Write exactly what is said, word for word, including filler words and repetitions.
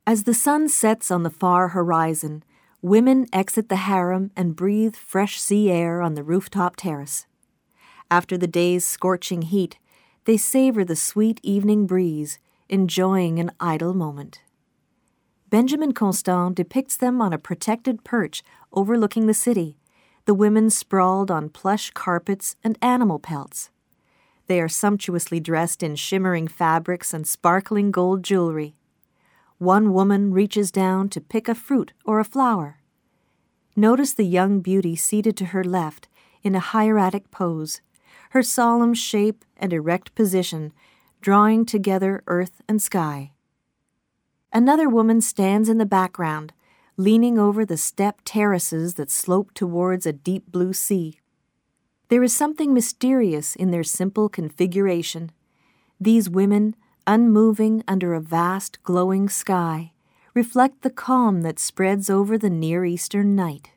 As the sun sets on the far horizon, women exit the harem and breathe fresh sea air on the rooftop terrace. After the day's scorching heat, they savor the sweet evening breeze, enjoying an idle moment. Benjamin Constant depicts them on a protected perch overlooking the city, the women sprawled on plush carpets and animal pelts. They are sumptuously dressed in shimmering fabrics and sparkling gold jewelry. One woman reaches down to pick a fruit or a flower. Notice the young beauty seated to her left in a hieratic pose, her solemn shape and erect position drawing together earth and sky. Another woman stands in the background, leaning over the step terraces that slope towards a deep blue sea. There is something mysterious in their simple configuration. These women, unmoving under a vast glowing sky, reflect the calm that spreads over the Near Eastern night.